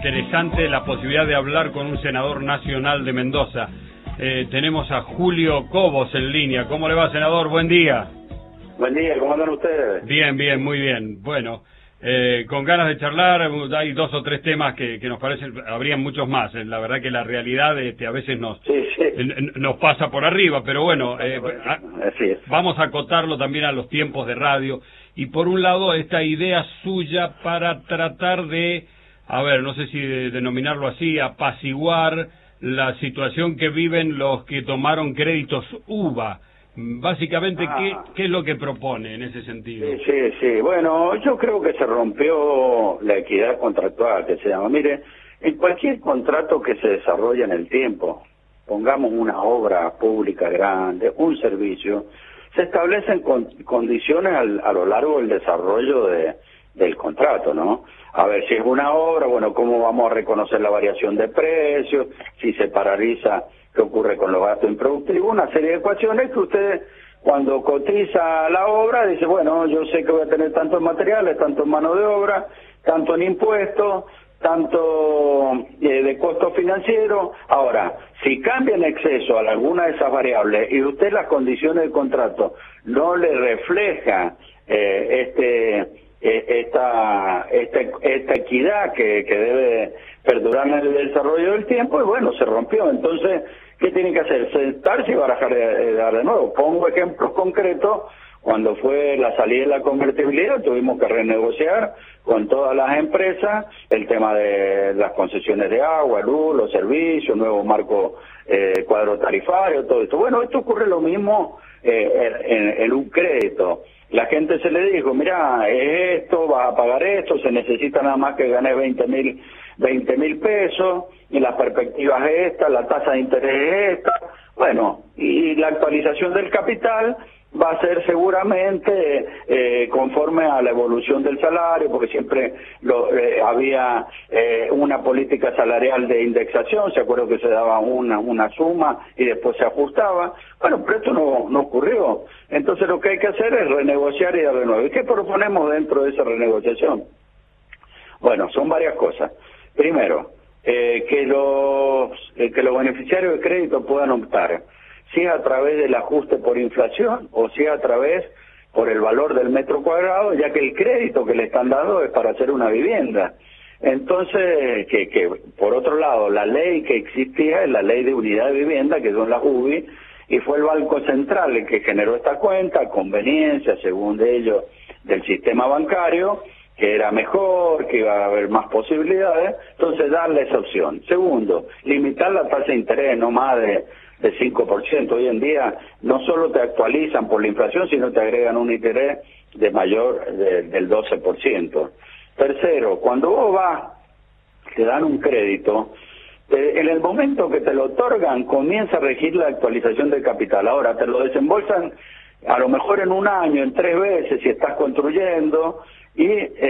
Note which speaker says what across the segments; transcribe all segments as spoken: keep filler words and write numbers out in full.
Speaker 1: interesante la posibilidad de hablar con un senador nacional de Mendoza. Eh, tenemos a Julio Cobos en línea. ¿Cómo le va, senador? Buen día.
Speaker 2: Buen día, ¿cómo andan ustedes?
Speaker 1: Bien, bien, muy bien. Bueno, eh, con ganas de charlar, hay dos o tres temas que, que nos parecen, habrían muchos más. La verdad que la realidad este, a veces nos,
Speaker 2: sí, sí.
Speaker 1: nos pasa por arriba, pero bueno, eh, a,
Speaker 2: Así es.
Speaker 1: vamos a acotarlo también a los tiempos de radio. Y por un lado, esta idea suya para tratar de, a ver, no sé si de, denominarlo así, apaciguar la situación que viven los que tomaron créditos U V A. Básicamente, ah. ¿qué, ¿qué es lo que propone en ese sentido?
Speaker 2: Sí, sí, sí. Bueno, yo creo que se rompió la equidad contractual, que se llama. Mire, en cualquier contrato que se desarrolla en el tiempo, pongamos una obra pública grande, un servicio, se establecen con, condiciones al, a lo largo del desarrollo de, del contrato, ¿no? A ver, si es una obra, bueno, ¿cómo vamos a reconocer la variación de precios? Si se paraliza, ¿qué ocurre con los gastos improductivos? Una serie de ecuaciones que usted, cuando cotiza la obra, dice, bueno, yo sé que voy a tener tanto en materiales, tanto en mano de obra, tanto en impuestos, tanto eh, de costo financiero. Ahora, si cambia en exceso a alguna de esas variables y usted las condiciones del contrato no le refleja eh, este esta esta esta equidad que, que debe perdurar en el desarrollo del tiempo, y bueno, se rompió. Entonces, ¿qué tiene que hacer? Sentarse y barajar de, dar de nuevo. Pongo ejemplos concretos. Cuando fue la salida de la convertibilidad, tuvimos que renegociar con todas las empresas el tema de las concesiones de agua, luz, los servicios, nuevo marco eh, cuadro tarifario, todo esto. Bueno, esto ocurre lo mismo eh, en, en un crédito. La gente se le dijo, mira, es esto, vas a pagar esto, se necesita nada más que ganes veinte mil pesos, y la perspectiva es esta, la tasa de interés es esta. Bueno, y la actualización del capital va a ser seguramente eh, conforme a la evolución del salario, porque siempre lo, eh, había eh, una política salarial de indexación. Se acuerda que se daba una una suma y después se ajustaba. Bueno, pero esto no, no ocurrió. Entonces lo que hay que hacer es renegociar y de nuevo. ¿Y qué proponemos dentro de esa renegociación? Bueno, son varias cosas. Primero, eh, que los eh, que los beneficiarios de crédito puedan optar, si a través del ajuste por inflación o si a través por el valor del metro cuadrado, ya que el crédito que le están dando es para hacer una vivienda. Entonces, que, que por otro lado, la ley que existía es la ley de unidad de vivienda, que son las U B I, y fue el Banco Central el que generó esta cuenta, conveniencia, según de ellos, del sistema bancario, que era mejor, que iba a haber más posibilidades. Entonces, darle esa opción. Segundo, limitar la tasa de interés, no más de de cinco por ciento. Hoy en día no solo te actualizan por la inflación, sino te agregan un interés de mayor de, del doce por ciento. Tercero, cuando vos vas, te dan un crédito, te, en el momento que te lo otorgan, comienza a regir la actualización del capital. Ahora, te lo desembolsan a lo mejor en un año, en tres veces, si estás construyendo, y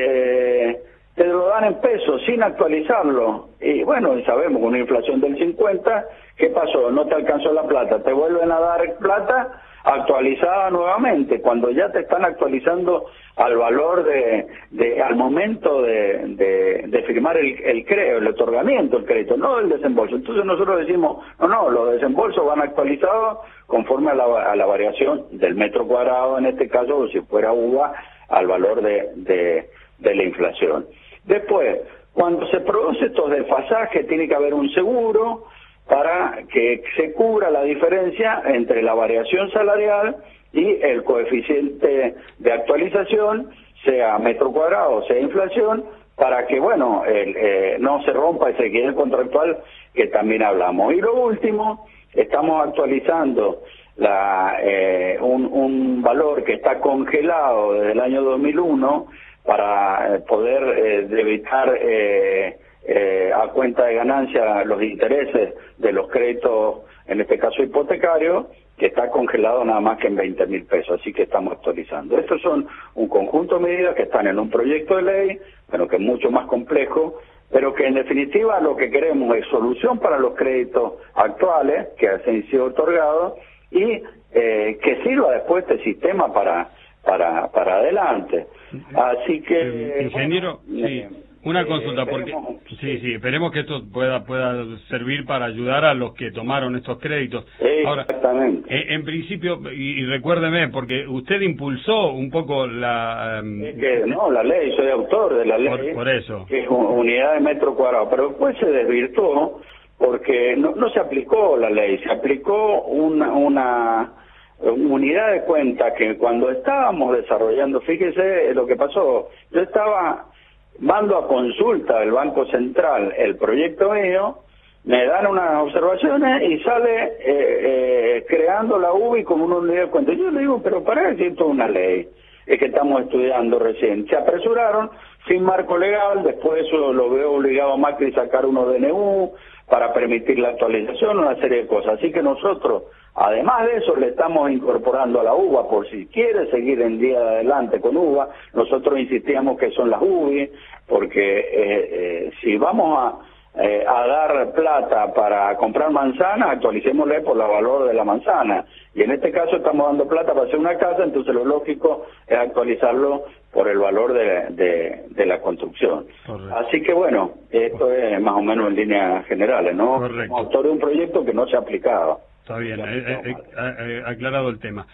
Speaker 2: eh, te lo dan en pesos, sin actualizarlo. Y bueno, sabemos, con una inflación del cincuenta, ¿qué pasó? No te alcanzó la plata, te vuelven a dar plata actualizada nuevamente, cuando ya te están actualizando al valor de, de al momento de, de, de firmar el, el creo, el otorgamiento, el crédito, no el desembolso. Entonces nosotros decimos, no, no, los desembolsos van actualizados conforme a la, a la variación del metro cuadrado, en este caso, o si fuera U V A, al valor de, de, de la inflación. Después, cuando se produce estos desfasajes, tiene que haber un seguro para que se cubra la diferencia entre la variación salarial y el coeficiente de actualización, sea metro cuadrado, sea inflación, para que, bueno, el, eh, no se rompa ese equilibrio contractual que también hablamos. Y lo último, estamos actualizando la, eh, un, un valor que está congelado desde el año dos mil uno para poder eh, debitar eh, eh, a cuenta de ganancia los intereses de los créditos, en este caso hipotecarios, que está congelado nada más que en veinte mil pesos, así que estamos actualizando. Estos son un conjunto de medidas que están en un proyecto de ley, pero que es mucho más complejo, pero que en definitiva lo que queremos es solución para los créditos actuales que han sido otorgados y eh, que sirva después este sistema para para para adelante. Así que
Speaker 1: eh, ingeniero,
Speaker 2: bueno,
Speaker 1: sí. Una consulta, porque
Speaker 2: esperemos,
Speaker 1: sí, sí, esperemos que esto pueda pueda servir para ayudar a los que tomaron estos créditos. Ahora,
Speaker 2: exactamente.
Speaker 1: en, en principio, y, y recuérdeme, porque usted impulsó un poco la... Um,
Speaker 2: es que, no, la ley, soy autor de la ley,
Speaker 1: por, por eso.
Speaker 2: que es unidad de metro cuadrado, pero después se desvirtuó porque no, no se aplicó la ley, se aplicó una, una unidad de cuenta que cuando estábamos desarrollando, fíjese lo que pasó, yo estaba... mando a consulta del Banco Central el proyecto mío, me dan unas observaciones y sale eh, eh, creando la U B I como una unidad de cuenta. Yo le digo, pero para eso esto es una ley, es que estamos estudiando recién. Se apresuraron, sin marco legal, después eso lo veo obligado a Macri a sacar uno D N U para permitir la actualización, una serie de cosas. Así que nosotros, además de eso, le estamos incorporando a la U B A por si quiere seguir en día de adelante con U B A. Nosotros insistíamos que son las U B I, porque eh, eh, si vamos a, eh, a dar plata para comprar manzana, actualicémosle por el valor de la manzana. Y en este caso estamos dando plata para hacer una casa, entonces lo lógico es actualizarlo por el valor de, de, de la construcción. Correcto. Así que bueno, esto es más o menos en líneas generales, ¿no?
Speaker 1: Correcto.
Speaker 2: Autor de un proyecto que no se ha aplicado.
Speaker 1: Está bien, eh, eh, eh, aclarado el tema.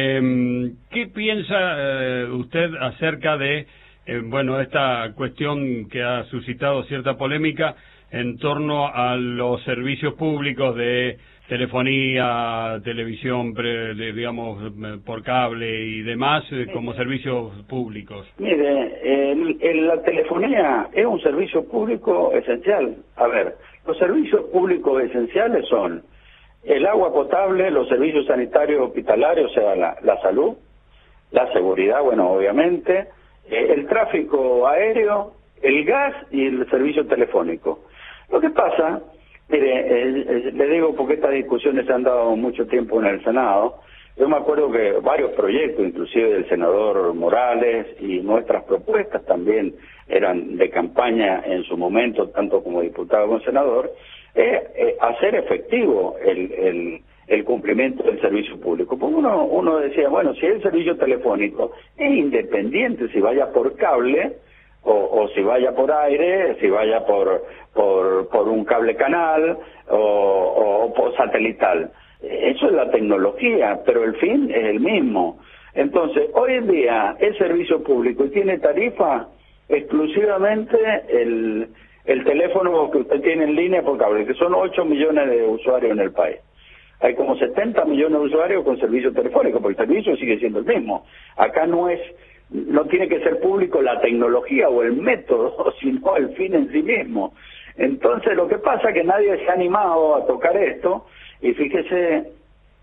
Speaker 1: Eh, ¿Qué piensa eh, usted acerca de, eh, bueno, esta cuestión que ha suscitado cierta polémica en torno a los servicios públicos de telefonía, televisión, pre, de, digamos, por cable y demás, eh, como servicios públicos?
Speaker 2: Mire, el, el, la telefonía es un servicio público esencial. A ver, los servicios públicos esenciales son el agua potable, los servicios sanitarios hospitalarios, o sea, la, la salud, la seguridad, bueno, obviamente, eh, el tráfico aéreo, el gas y el servicio telefónico. Lo que pasa, mire, eh, eh, le digo porque estas discusiones se han dado mucho tiempo en el Senado. Yo me acuerdo que varios proyectos, inclusive del senador Morales, y nuestras propuestas también eran de campaña en su momento, tanto como diputado como senador, es eh, hacer efectivo el, el, el cumplimiento del servicio público. Porque uno, uno decía, bueno, si el servicio telefónico es independiente, si vaya por cable o, o si vaya por aire, si vaya por por, por un cable canal o, o, o por satelital. Eso es la tecnología, pero el fin es el mismo. Entonces, hoy en día es servicio público y tiene tarifa exclusivamente el, el teléfono que usted tiene en línea por cable, que son ocho millones de usuarios en el país. Hay como setenta millones de usuarios con servicio telefónico, porque el servicio sigue siendo el mismo. Acá no es, no tiene que ser público la tecnología o el método, sino el fin en sí mismo. Entonces, lo que pasa es que nadie se ha animado a tocar esto, y fíjese,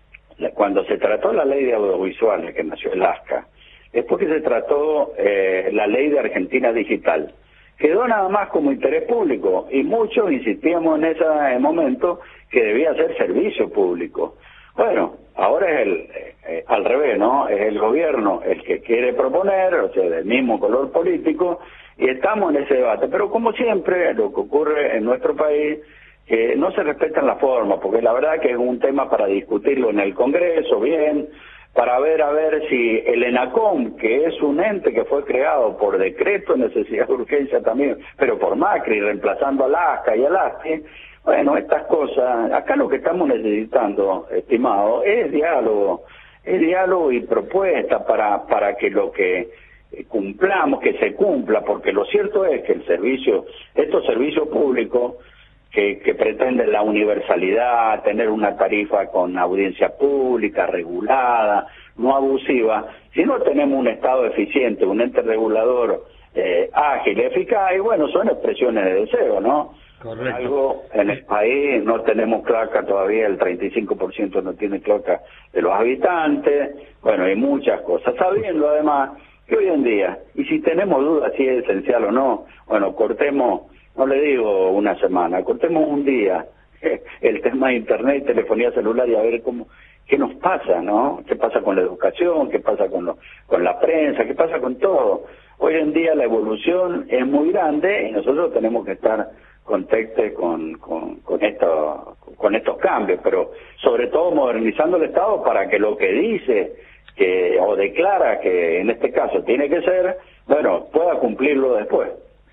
Speaker 2: cuando se trató la ley de audiovisuales, que nació el ASCA, después que se trató eh, la ley de Argentina Digital, quedó nada más como interés público, y muchos insistíamos en ese momento que debía ser servicio público. Bueno, ahora es el eh, al revés, ¿no? Es el gobierno el que quiere proponer, o sea, del mismo color político, y estamos en ese debate. Pero como siempre, lo que ocurre en nuestro país, que no se respetan las formas, porque la verdad que es un tema para discutirlo en el Congreso, bien, para ver a ver si el ENACOM, que es un ente que fue creado por decreto de necesidad de urgencia también, pero por Macri, reemplazando al ASCA y al ASTI, bueno, estas cosas, acá lo que estamos necesitando, estimado, es diálogo, es diálogo y propuesta para, para que lo que cumplamos, que se cumpla, porque lo cierto es que el servicio, estos servicios públicos, Que, que pretenden la universalidad, tener una tarifa con audiencia pública, regulada, no abusiva, si no tenemos un Estado eficiente, un ente regulador eh, ágil, eficaz, y bueno, son expresiones de deseo, ¿no?
Speaker 1: Correcto.
Speaker 2: Algo en el país no tenemos cloaca todavía, el treinta y cinco por ciento no tiene cloaca de los habitantes, bueno, hay muchas cosas, sabiendo además que hoy en día, y si tenemos dudas si es esencial o no, bueno, cortemos, no le digo una semana, cortemos un día eh, el tema de internet y telefonía celular y a ver cómo, qué nos pasa, ¿no? ¿Qué pasa con la educación? ¿Qué pasa con, lo, con la prensa? ¿Qué pasa con todo? Hoy en día la evolución es muy grande y nosotros tenemos que estar contextos con, con, con, esto, con estos cambios, pero sobre todo modernizando el Estado para que lo que dice que o declara que en este caso tiene que ser, bueno, pueda cumplirlo después.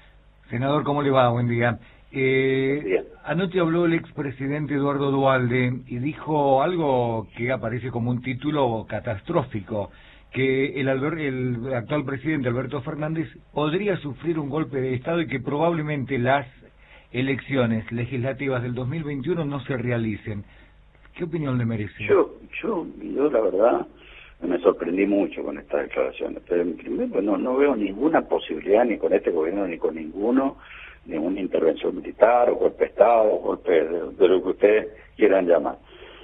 Speaker 3: Senador, ¿cómo le va? Buen día. Eh, anoche habló el expresidente Eduardo Duhalde y dijo algo que aparece como un título catastrófico, que el, Albert, el actual presidente Alberto Fernández podría sufrir un golpe de Estado y que probablemente las elecciones legislativas del dos mil veintiuno no se realicen. ¿Qué opinión le merece?
Speaker 2: Yo, yo, yo la verdad, me sorprendí mucho con esta declaración. Primero, no, no veo ninguna posibilidad, ni con este gobierno, ni con ninguno, de una intervención militar, o golpe de Estado, o golpe de, de lo que ustedes quieran llamar.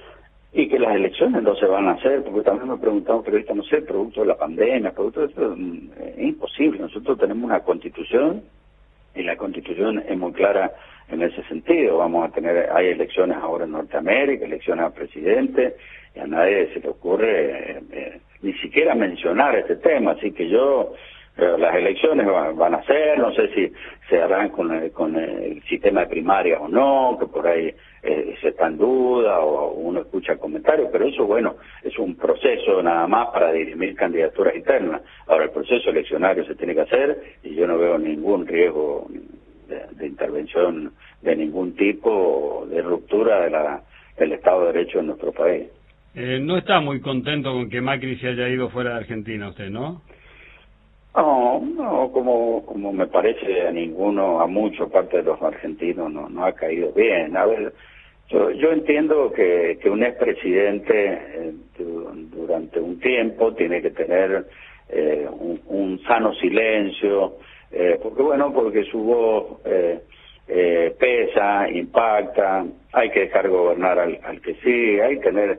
Speaker 2: Y que las elecciones no se van a hacer, porque también me preguntaban periodistas, no sé, producto de la pandemia, producto de esto, es imposible. Nosotros tenemos una constitución, y la constitución es muy clara en ese sentido. Vamos a tener, hay elecciones ahora en Norteamérica, elecciones a presidente, y a nadie se le ocurre eh, eh, ni siquiera mencionar este tema, así que yo... Pero las elecciones van, van a ser, no sé si se harán con el, con el sistema de primarias o no, que por ahí eh, se está en duda o uno escucha comentarios, pero eso, bueno, es un proceso nada más para dirimir candidaturas internas. Ahora, el proceso eleccionario se tiene que hacer y yo no veo ningún riesgo de, de intervención de ningún tipo, de ruptura de la, del Estado de Derecho en nuestro país.
Speaker 1: Eh, no está muy contento con que Macri se haya ido fuera de Argentina, usted, ¿no?
Speaker 2: No, no, como como me parece a ninguno, a mucho parte de los argentinos no no ha caído bien. A ver, yo yo entiendo que que un expresidente eh, durante un tiempo tiene que tener eh, un, un sano silencio, eh, porque bueno, porque su voz eh, eh, pesa, impacta, hay que dejar gobernar al, al que sigue, hay que tener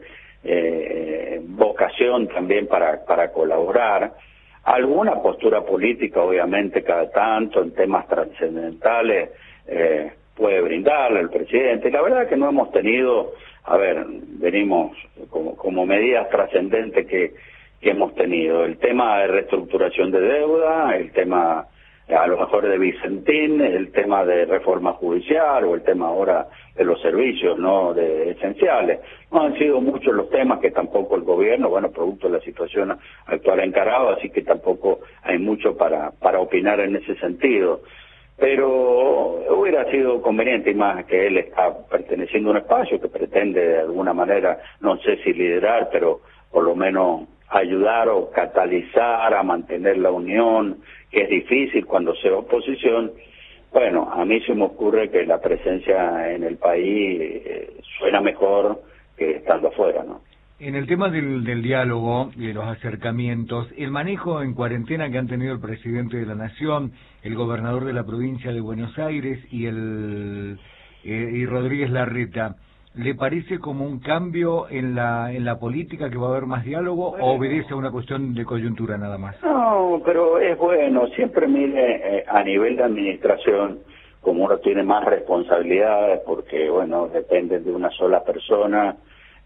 Speaker 2: eh, vocación también para para colaborar. Alguna postura política, obviamente, cada tanto, en temas trascendentales, eh, puede brindarle el presidente. La verdad es que no hemos tenido, a ver, venimos como, como medidas trascendentes que, que hemos tenido. El tema de reestructuración de deuda, el tema a lo mejor de Vicentín, el tema de reforma judicial o el tema ahora de los servicios no de esenciales. No han sido muchos los temas que tampoco el gobierno, bueno, producto de la situación actual ha encarado, así que tampoco hay mucho para para opinar en ese sentido. Pero hubiera sido conveniente, y más que él está perteneciendo a un espacio que pretende de alguna manera, no sé si liderar, pero por lo menos ayudar o catalizar a mantener la unión, que es difícil cuando se oposición. Bueno, a mí se me ocurre que la presencia en el país eh, suena mejor que estando afuera, ¿no?
Speaker 3: En el tema del, del diálogo y de los acercamientos, el manejo en cuarentena que han tenido el presidente de la Nación, el gobernador de la provincia de Buenos Aires y el eh, y Rodríguez Larreta, ¿le parece como un cambio en la en la política, que va a haber más diálogo, bueno, o obedece a una cuestión de coyuntura nada más?
Speaker 2: No, pero es bueno, siempre mire eh, a nivel de administración, como uno tiene más responsabilidades, porque bueno, dependen de una sola persona,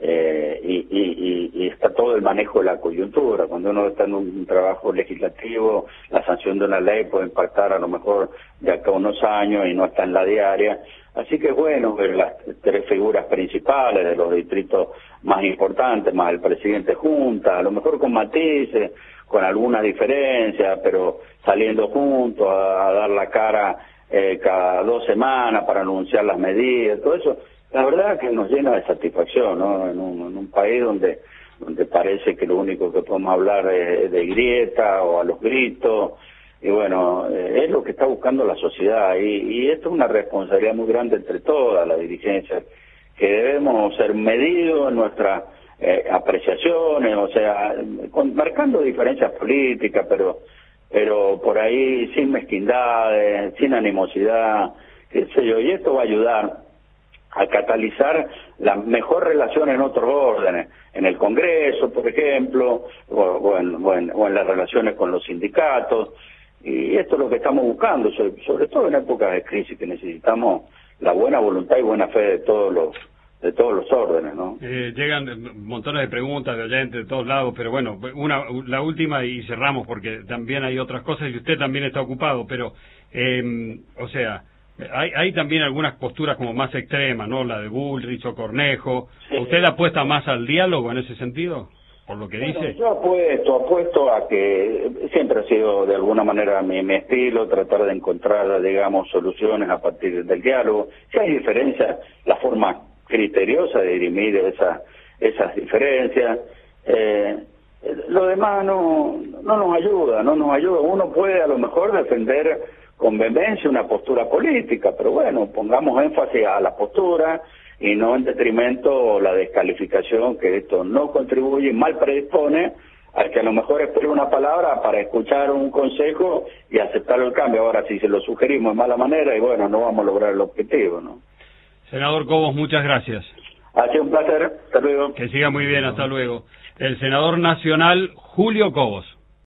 Speaker 2: eh, y, y, y, y está todo el manejo de la coyuntura. Cuando uno está en un trabajo legislativo, la sanción de una ley puede impactar a lo mejor de acá a unos años y no está en la diaria. Así que bueno, ver las tres figuras principales de los distritos más importantes, más el presidente junta, a lo mejor con matices, con alguna diferencia, pero saliendo juntos a, a dar la cara eh, cada dos semanas para anunciar las medidas, todo eso, la verdad que nos llena de satisfacción, ¿no? En un, en un país donde donde parece que lo único que podemos hablar es de grieta o a los gritos. Y bueno, eh, es lo que está buscando la sociedad, y, y esto es una responsabilidad muy grande entre todas las dirigencias, que debemos ser medidos en nuestras eh, apreciaciones, o sea, con, marcando diferencias políticas, pero pero por ahí sin mezquindades, sin animosidad, qué sé yo, y esto va a ayudar a catalizar la mejor relación en otros órdenes, en el Congreso, por ejemplo, o, o, en, o, en, o en las relaciones con los sindicatos. Y esto es lo que estamos buscando, sobre, sobre todo en épocas de crisis, que necesitamos la buena voluntad y buena fe de todos los de todos los órdenes, ¿no?
Speaker 1: Eh, llegan montones de preguntas de oyentes de todos lados, pero bueno, una la última y cerramos, porque también hay otras cosas y usted también está ocupado, pero, eh, o sea, hay, hay también algunas posturas como más extremas, ¿no? La de Bullrich o Cornejo.
Speaker 2: Sí.
Speaker 1: ¿Usted apuesta más al diálogo en ese sentido? por lo que
Speaker 2: Bueno,
Speaker 1: dice.
Speaker 2: yo apuesto, apuesto a que siempre ha sido de alguna manera mi, mi estilo, tratar de encontrar, digamos, soluciones a partir del diálogo. Si hay diferencias, la forma criteriosa de dirimir esas, esas diferencias. Eh, lo demás no, no nos ayuda, no nos ayuda. Uno puede a lo mejor defender con vehemencia una postura política, pero bueno, pongamos énfasis a la postura y no en detrimento o la descalificación, que esto no contribuye y mal predispone al que a lo mejor espera una palabra para escuchar un consejo y aceptar el cambio. Ahora, si se lo sugerimos de mala manera, y bueno, no vamos a lograr el objetivo, ¿no?
Speaker 1: Senador Cobos, muchas gracias.
Speaker 2: Ha sido un placer, hasta luego.
Speaker 1: Que siga muy bien, hasta luego. El senador nacional Julio Cobos.